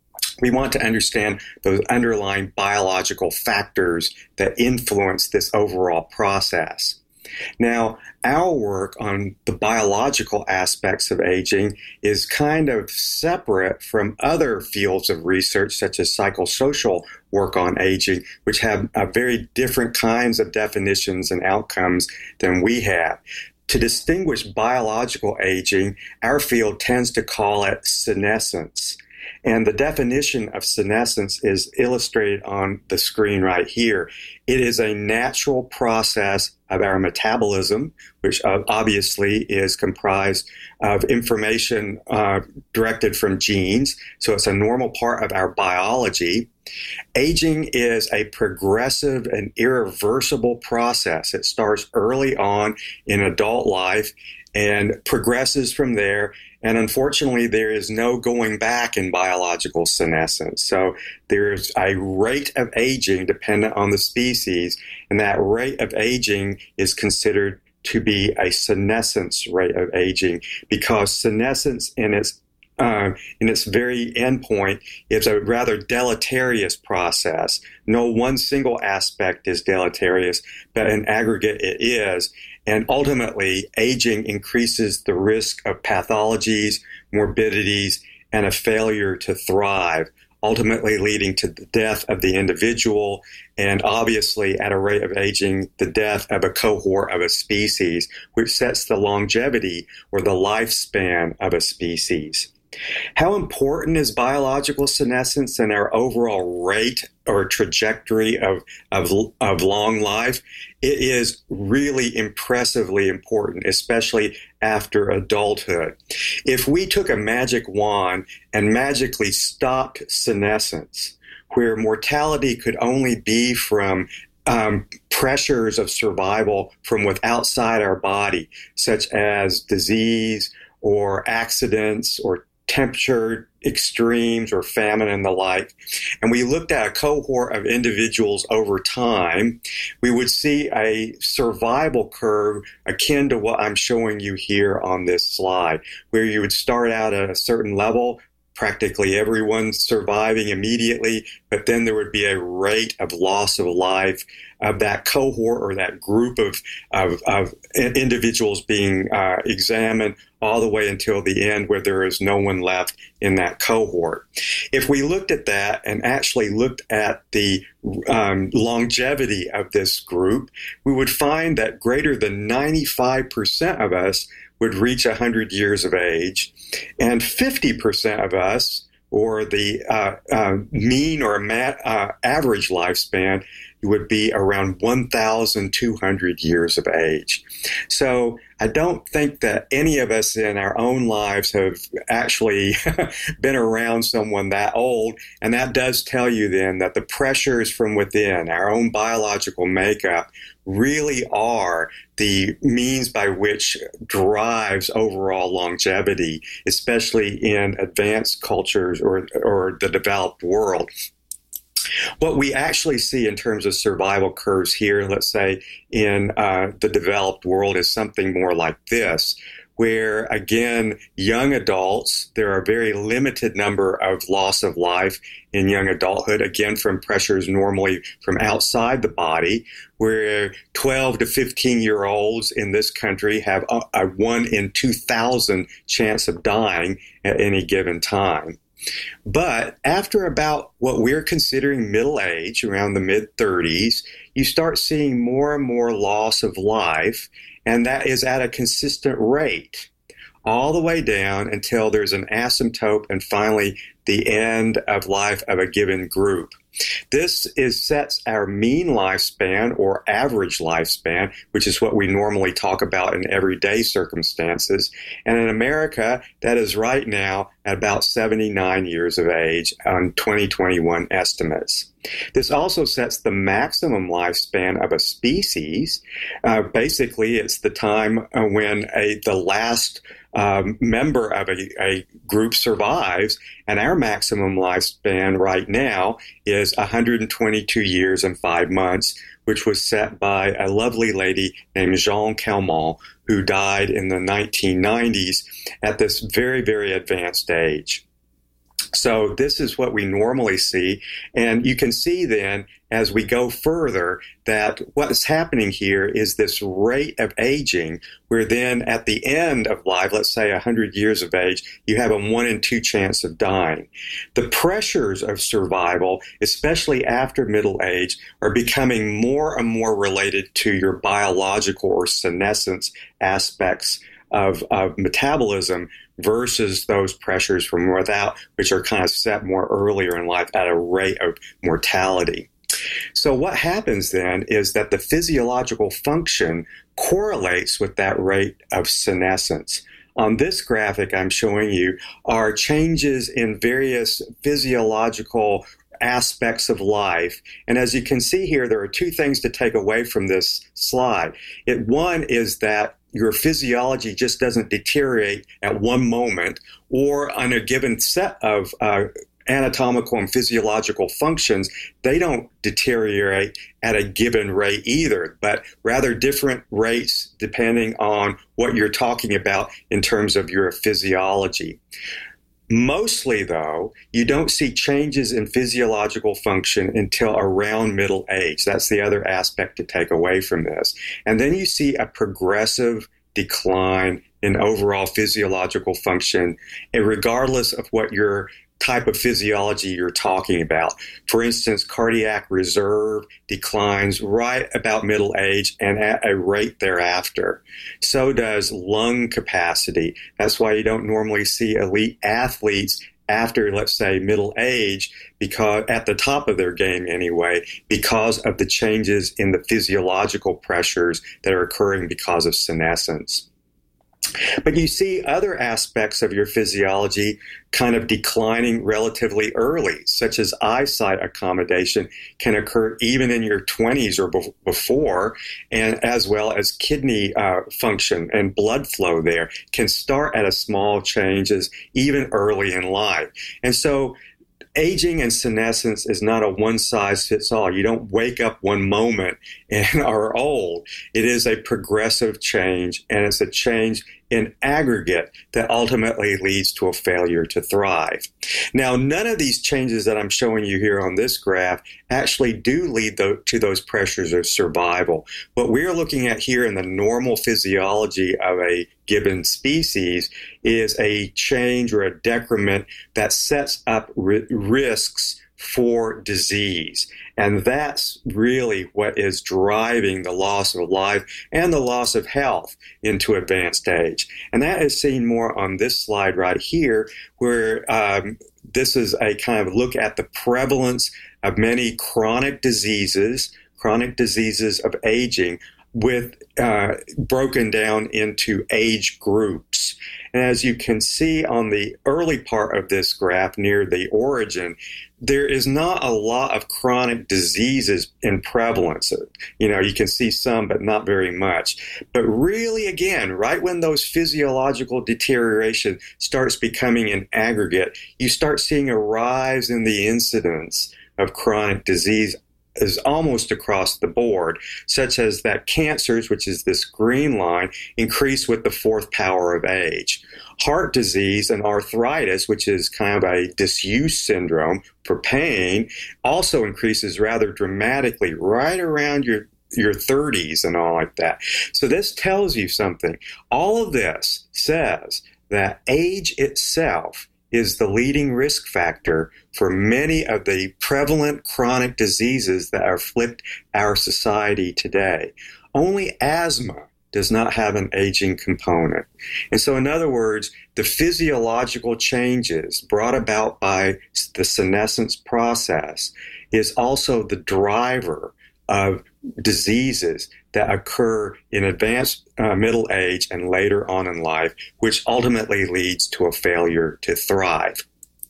We want to understand those underlying biological factors that influence this overall process. Now, our work on the biological aspects of aging is kind of separate from other fields of research, such as psychosocial work on aging, which have uh, very different kinds of definitions and outcomes than we have. To distinguish biological aging, our field tends to call it senescence. And the definition of senescence is illustrated on the screen right here. It is a natural process of our metabolism, which uh, obviously is comprised of information uh, directed from genes. So it's a normal part of our biology. Aging is a progressive and irreversible process. It starts early on in adult life and progresses from there. And unfortunately, there is no going back in biological senescence. So there's a rate of aging dependent on the species, and that rate of aging is considered to be a senescence rate of aging, because senescence in its Uh, in its very endpoint is a rather deleterious process. No one single aspect is deleterious, but in aggregate it is. And ultimately, aging increases the risk of pathologies, morbidities, and a failure to thrive, ultimately leading to the death of the individual and obviously, at a rate of aging, the death of a cohort of a species, which sets the longevity or the lifespan of a species. How important is biological senescence in our overall rate or trajectory of, of, of long life? It is really impressively important, especially after adulthood. If we took a magic wand and magically stopped senescence, where mortality could only be from um, pressures of survival from with outside our body, such as disease or accidents or temperature extremes or famine and the like, and we looked at a cohort of individuals over time, we would see a survival curve akin to what I'm showing you here on this slide, where you would start out at a certain level, practically everyone surviving immediately, but then there would be a rate of loss of life of that cohort or that group of, of, of individuals being uh, examined all the way until the end, where there is no one left in that cohort. If we looked at that and actually looked at the um, longevity of this group, we would find that greater than ninety-five percent of us would reach one hundred years of age, and fifty percent of us, or the uh, uh, mean or ma- uh, average lifespan, would be around one thousand two hundred years of age. So I don't think that any of us in our own lives have actually been around someone that old, and that does tell you then that the pressures from within, our own biological makeup, really are the means by which drives overall longevity, especially in advanced cultures or, or the developed world. What we actually see in terms of survival curves here, let's say in uh, the developed world, is something more like this, where, again, young adults, there are a very limited number of loss of life in young adulthood, again, from pressures normally from outside the body, where twelve to fifteen-year-olds in this country have a, a one in two thousand chance of dying at any given time. But after about what we're considering middle age, around the mid-thirties, you start seeing more and more loss of life, and that is at a consistent rate, all the way down until there's an asymptote, and finally the end of life of a given group. This is sets our mean lifespan or average lifespan, which is what we normally talk about in everyday circumstances. And in America, that is right now at about seventy-nine years of age on twenty twenty-one estimates. This also sets the maximum lifespan of a species. Uh, basically, it's the time uh, when a, the last um, member of a, a group survives, and our maximum lifespan right now is one hundred twenty-two years and five months, which was set by a lovely lady named Jeanne Calment, who died in the nineteen nineties at this very, very advanced age. So this is what we normally see. And you can see then, as we go further, that what's happening here is this rate of aging, where then at the end of life, let's say one hundred years of age, you have a one in two chance of dying. The pressures of survival, especially after middle age, are becoming more and more related to your biological or senescence aspects of, of metabolism versus those pressures from without, which are kind of set more earlier in life at a rate of mortality. So what happens then is that the physiological function correlates with that rate of senescence. On this graphic I'm showing you are changes in various physiological aspects of life. And as you can see here, there are two things to take away from this slide. It, one is that your physiology just doesn't deteriorate at one moment or on a given set of uh, anatomical and physiological functions, they don't deteriorate at a given rate either, but rather different rates depending on what you're talking about in terms of your physiology. Mostly, though, you don't see changes in physiological function until around middle age. That's the other aspect to take away from this. And then you see a progressive decline in overall physiological function, and regardless of what your type of physiology you're talking about. For instance, cardiac reserve declines right about middle age and at a rate thereafter. So does lung capacity. That's why you don't normally see elite athletes after, let's say, middle age, because at the top of their game anyway, because of the changes in the physiological pressures that are occurring because of senescence. But you see other aspects of your physiology kind of declining relatively early, such as eyesight accommodation can occur even in your twenties or be- before, and as well as kidney uh, function and blood flow there can start at a small changes even early in life. And so aging and senescence is not a one-size-fits-all. You don't wake up one moment and are old. It is a progressive change, and it's a change in aggregate that ultimately leads to a failure to thrive. Now, none of these changes that I'm showing you here on this graph actually do lead to those pressures of survival. What we're looking at here in the normal physiology of a given species is a change or a decrement that sets up ri- risks for disease. And that's really what is driving the loss of life and the loss of health into advanced age. And that is seen more on this slide right here, where um, this is a kind of look at the prevalence of many chronic diseases, chronic diseases of aging, with uh, broken down into age groups. And as you can see on the early part of this graph near the origin, there is not a lot of chronic diseases in prevalence. You know, you can see some, but not very much. But really, again, right when those physiological deterioration starts becoming an aggregate, you start seeing a rise in the incidence of chronic disease is almost across the board, such as that cancers, which is this green line, increase with the fourth power of age. Heart disease and arthritis, which is kind of a disuse syndrome for pain, also increases rather dramatically right around your your thirties and all like that. So this tells you something. All of this says that age itself is the leading risk factor for many of the prevalent chronic diseases that afflict our society today. Only asthma does not have an aging component. And so, in other words, the physiological changes brought about by the senescence process is also the driver of diseases that occur in advanced uh, middle age and later on in life, which ultimately leads to a failure to thrive.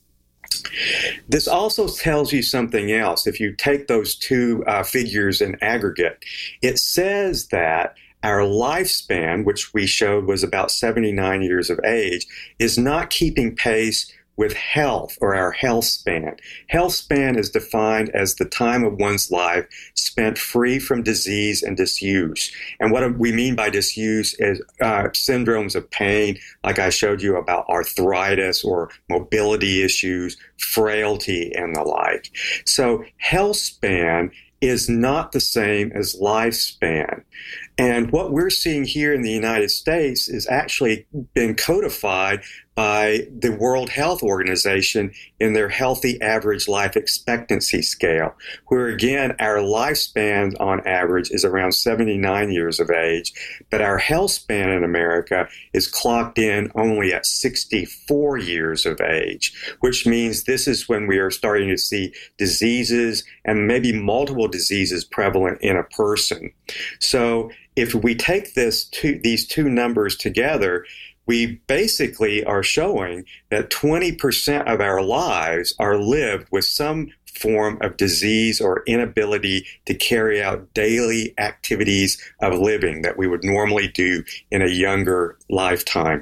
This also tells you something else. If you take those two uh, figures in aggregate, it says that our lifespan, which we showed was about seventy-nine years of age, is not keeping pace with health, or our health span. Health span is defined as the time of one's life spent free from disease and disuse. And what we mean by disuse is uh, syndromes of pain, like I showed you about arthritis or mobility issues, frailty, and the like. So health span is not the same as lifespan. And what we're seeing here in the United States is actually been codified by the World Health Organization in their healthy average life expectancy scale, where again, our lifespan on average is around seventy-nine years of age, but our health span in America is clocked in only at sixty-four years of age, which means this is when we are starting to see diseases and maybe multiple diseases prevalent in a person. So if we take this two, these two numbers together, we basically are showing that twenty percent of our lives are lived with some form of disease or inability to carry out daily activities of living that we would normally do in a younger lifetime.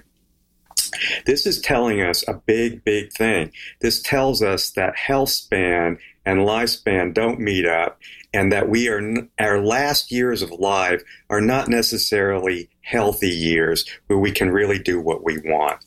This is telling us a big, big thing. This tells us that health span and lifespan don't meet up, and that we are, our last years of life are not necessarily healthy years where we can really do what we want.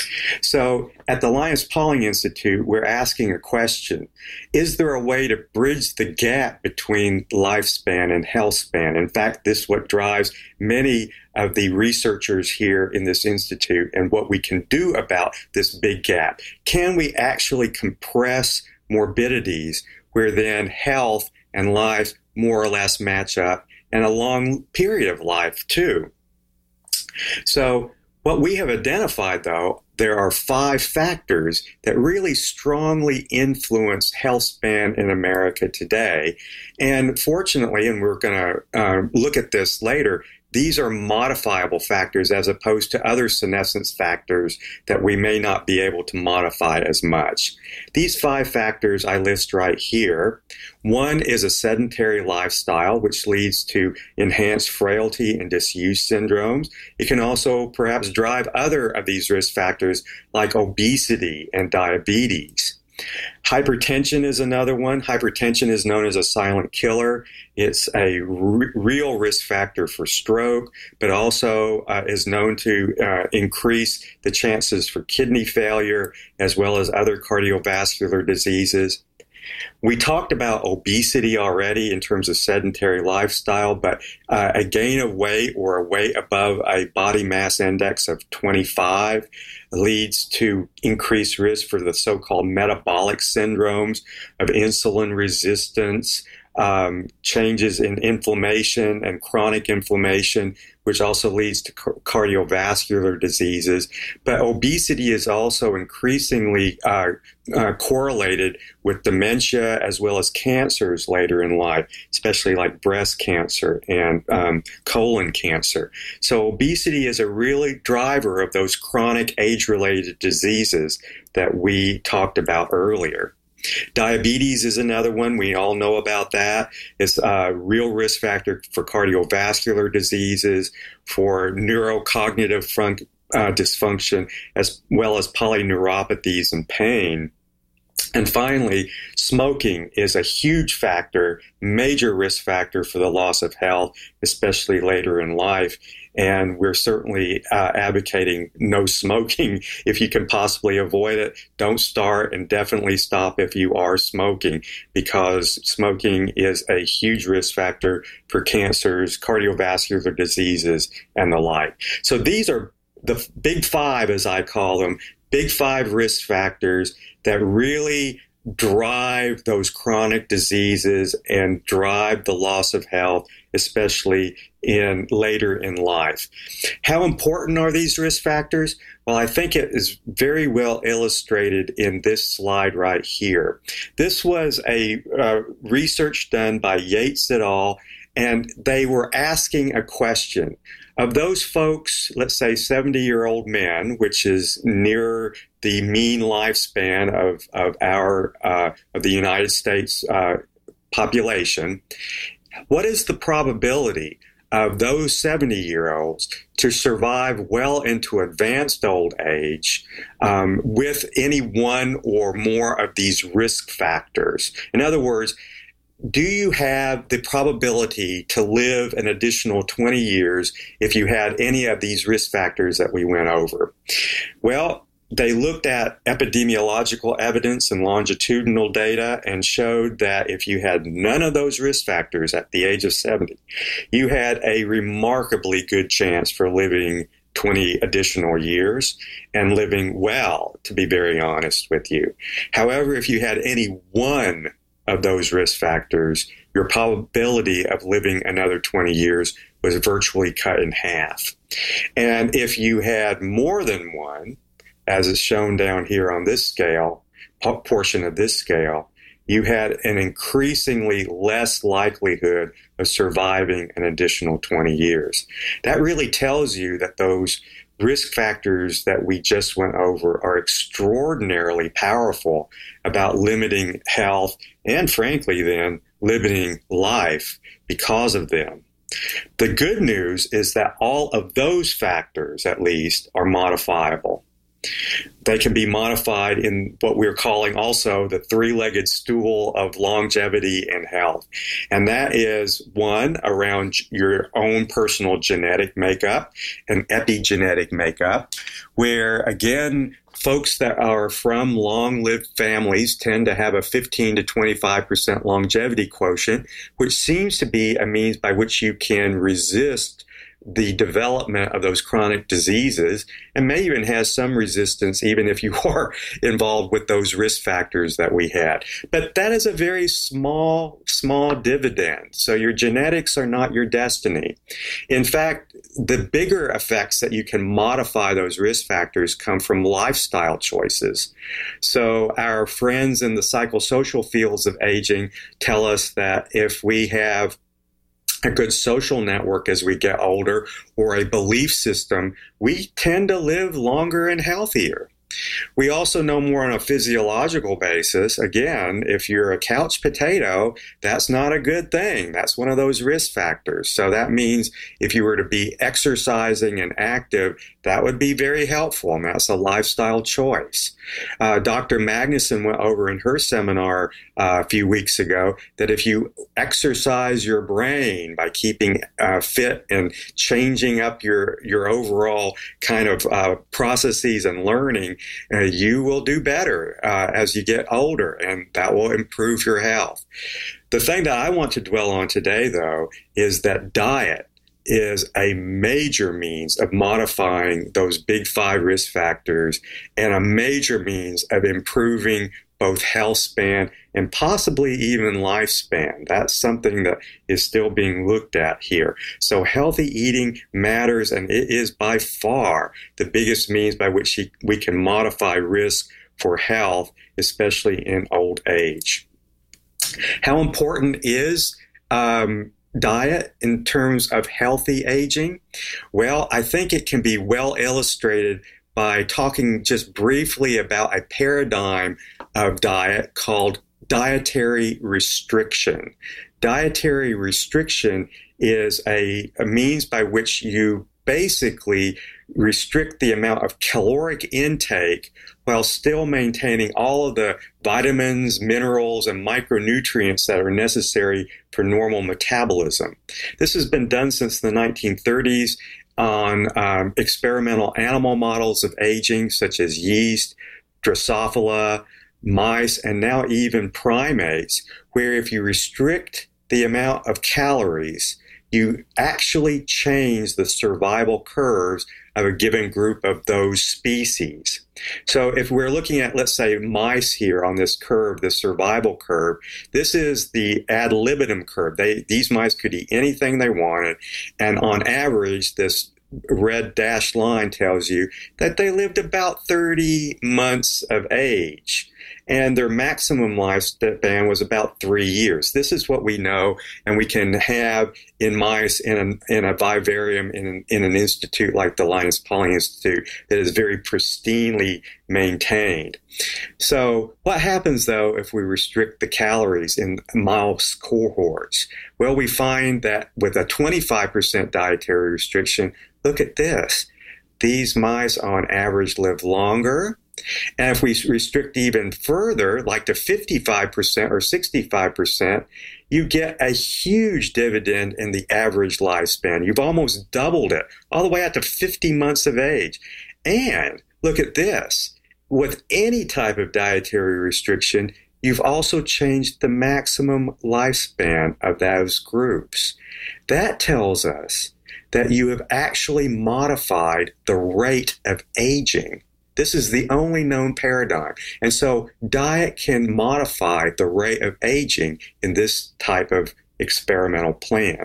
So at the Linus Pauling Institute, we're asking a question. Is there a way to bridge the gap between lifespan and health span? In fact, this is what drives many of the researchers here in this institute and what we can do about this big gap. Can we actually compress morbidities where then health and life more or less match up, and a long period of life too? So what we have identified, though, there are five factors that really strongly influence health span in America today. And fortunately, and we're going to uh, look at this later, these are modifiable factors as opposed to other senescence factors that we may not be able to modify as much. These five factors I list right here. One is a sedentary lifestyle, which leads to enhanced frailty and disuse syndromes. It can also perhaps drive other of these risk factors like obesity and diabetes. Hypertension is another one. Hypertension is known as a silent killer. It's a r- real risk factor for stroke, but also uh, is known to uh, increase the chances for kidney failure as well as other cardiovascular diseases. We talked about obesity already in terms of sedentary lifestyle, but uh, a gain of weight or a weight above a body mass index of twenty-five leads to increased risk for the so-called metabolic syndromes of insulin resistance, um, changes in inflammation and chronic inflammation, which also leads to cardiovascular diseases. But obesity is also increasingly uh, uh, correlated with dementia as well as cancers later in life, especially like breast cancer and um, colon cancer. So obesity is a really driver of those chronic age-related diseases that we talked about earlier. Diabetes is another one. We all know about that. It's a real risk factor for cardiovascular diseases, for neurocognitive front, uh, dysfunction, as well as polyneuropathies and pain. And finally, smoking is a huge factor, major risk factor for the loss of health, especially later in life. And we're certainly uh, advocating no smoking. If you can possibly avoid it, don't start, and definitely stop if you are smoking, because smoking is a huge risk factor for cancers, cardiovascular diseases, and the like. So these are the big five, as I call them, big five risk factors that really drive those chronic diseases and drive the loss of health, especially in later in life. How important are these risk factors? Well, I think it is very well illustrated in this slide right here. This was a uh, research done by Yates et al., and they were asking a question. Of those folks, let's say seventy-year-old men, which is near the mean lifespan of, of our uh, of the United States uh, population, what is the probability of those seventy-year-olds to survive well into advanced old age um, with any one or more of these risk factors? In other words, do you have the probability to live an additional twenty years if you had any of these risk factors that we went over? Well, they looked at epidemiological evidence and longitudinal data and showed that if you had none of those risk factors at the age of seventy, you had a remarkably good chance for living twenty additional years and living well, to be very honest with you. However, if you had any one of those risk factors, your probability of living another twenty years was virtually cut in half. And if you had more than one, as is shown down here on this scale, portion of this scale, you had an increasingly less likelihood of surviving an additional twenty years. That really tells you that those risk factors that we just went over are extraordinarily powerful about limiting health and, frankly, then limiting life because of them. The good news is that all of those factors, at least, are modifiable. They can be modified in what we're calling also the three-legged stool of longevity and health. And that is, one, around your own personal genetic makeup and epigenetic makeup, where, again, folks that are from long-lived families tend to have a fifteen to twenty-five percent longevity quotient, which seems to be a means by which you can resist the development of those chronic diseases, and may even has some resistance even if you are involved with those risk factors that we had. But that is a very small, small dividend. So your genetics are not your destiny. In fact, the bigger effects that you can modify those risk factors come from lifestyle choices. So our friends in the psychosocial fields of aging tell us that if we have a good social network as we get older, or a belief system, we tend to live longer and healthier. We also know more on a physiological basis. Again, if you're a couch potato, that's not a good thing. That's one of those risk factors. So that means if you were to be exercising and active, that would be very helpful, and that's a lifestyle choice. Uh, Doctor Magnuson went over in her seminar uh, a few weeks ago that if you exercise your brain by keeping uh, fit and changing up your, your overall kind of uh, processes and learning, uh, you will do better uh, as you get older, and that will improve your health. The thing that I want to dwell on today, though, is that diet is a major means of modifying those big five risk factors and a major means of improving both health span and possibly even lifespan. That's something that is still being looked at here. So healthy eating matters, and it is by far the biggest means by which we can modify risk for health, especially in old age. How important is um, diet in terms of healthy aging? Well, I think it can be well illustrated by talking just briefly about a paradigm of diet called dietary restriction. Dietary restriction is a, a means by which you basically restrict the amount of caloric intake while still maintaining all of the vitamins, minerals, and micronutrients that are necessary for normal metabolism. This has been done since the nineteen thirties on um, experimental animal models of aging, such as yeast, Drosophila, mice, and now even primates, where if you restrict the amount of calories, you actually change the survival curves of a given group of those species. So if we're looking at, let's say, mice here on this curve, this survival curve, this is the ad libitum curve. They, these mice could eat anything they wanted, and on average, this red dashed line tells you that they lived about thirty months of age, and their maximum lifespan was about three years. This is what we know, and we can have in mice in, an, in a vivarium in an, in an institute like the Linus Pauling Institute that is very pristinely maintained. So what happens, though, if we restrict the calories in mouse cohorts? Well, we find that with a twenty-five percent dietary restriction, look at this. These mice on average live longer. And if we restrict even further, like to fifty-five percent or sixty-five percent, you get a huge dividend in the average lifespan. You've almost doubled it, all the way out to fifty months of age. And look at this. With any type of dietary restriction, you've also changed the maximum lifespan of those groups. That tells us that you have actually modified the rate of aging. This is the only known paradigm. And so diet can modify the rate of aging in this type of experimental plan.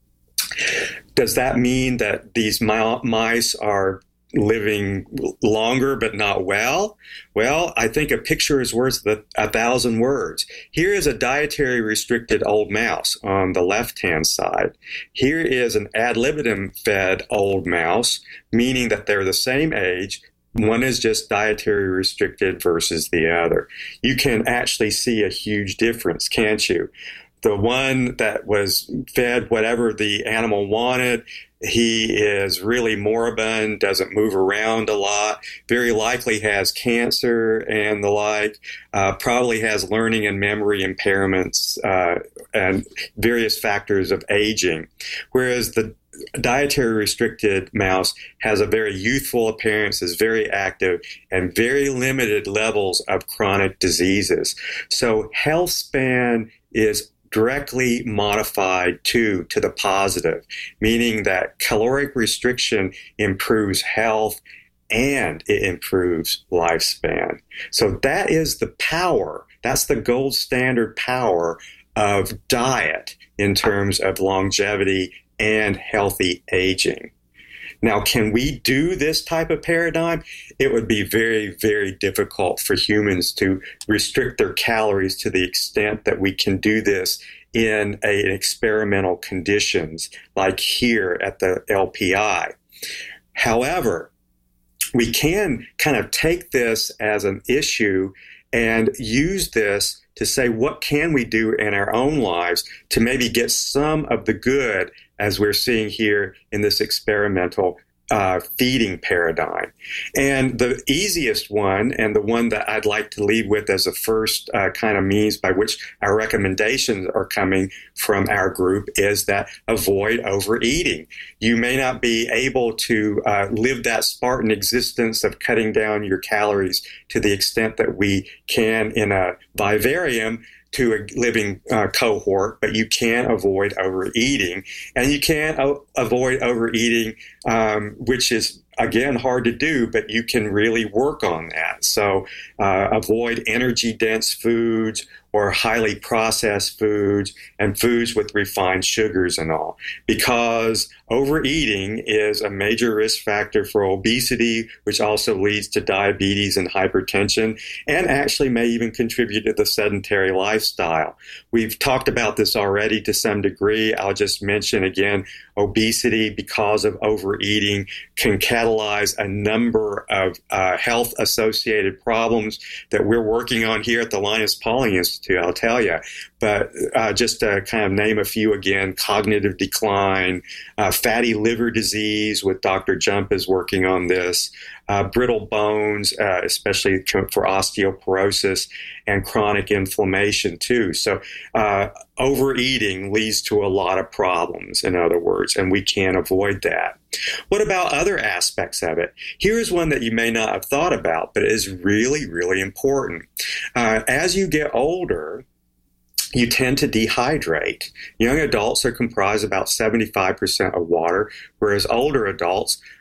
Does that mean that these mice are living longer but not well? Well, I think a picture is worth a thousand words. Here is a dietary restricted old mouse on the left-hand side. Here is an ad libitum fed old mouse, meaning that they're the same age. One is just dietary restricted versus the other. You can actually see a huge difference, can't you? The one that was fed whatever the animal wanted, he is really moribund, doesn't move around a lot, very likely has cancer and the like, uh, probably has learning and memory impairments uh, and various factors of aging. Whereas the dietary restricted mouse has a very youthful appearance, is very active, and very limited levels of chronic diseases. So health span is directly modified to, to the positive, meaning that caloric restriction improves health and it improves lifespan. So that is the power, that's the gold standard power of diet in terms of longevity and healthy aging. Now, can we do this type of paradigm? It would be very, very difficult for humans to restrict their calories to the extent that we can do this in a, experimental conditions like here at the L P I. However, we can kind of take this as an issue and use this to say, what can we do in our own lives to maybe get some of the good as we're seeing here in this experimental uh, feeding paradigm. And the easiest one, and the one that I'd like to leave with as a first uh, kind of means by which our recommendations are coming from our group, is that avoid overeating. You may not be able to uh, live that Spartan existence of cutting down your calories to the extent that we can in a vivarium to a living uh, cohort, but you can avoid overeating. And you can o- avoid overeating, um, which is, again, hard to do, but you can really work on that. So uh, avoid energy-dense foods or highly processed foods and foods with refined sugars and all, because overeating is a major risk factor for obesity, which also leads to diabetes and hypertension, and actually may even contribute to the sedentary lifestyle. We've talked about this already to some degree. I'll just mention again, obesity because of overeating can catalyze a number of uh, health-associated problems that we're working on here at the Linus Pauling Institute, I'll tell you. But uh, just to kind of name a few again, cognitive decline, uh, fatty liver disease with Doctor Jump is working on this, uh, brittle bones, uh, especially for osteoporosis, and chronic inflammation too. So uh, overeating leads to a lot of problems, in other words, and we can't avoid that. What about other aspects of it? Here's one that you may not have thought about, but is really, really important. Uh, as you get older, you tend to dehydrate. Young adults are comprised about seventy-five percent of water, whereas older adults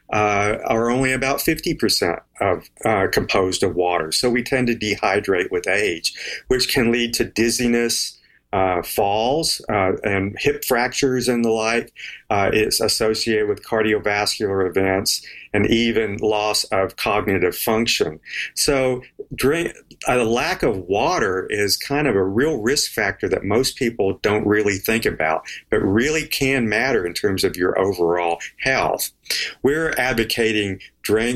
uh, are only about fifty percent of uh, composed of water. So we tend to dehydrate with age, which can lead to dizziness, Uh, falls, uh, and hip fractures and the like. Uh, it's associated with cardiovascular events and even loss of cognitive function. So drink, a lack of water is kind of a real risk factor that most people don't really think about, but really can matter in terms of your overall health. We're advocating drink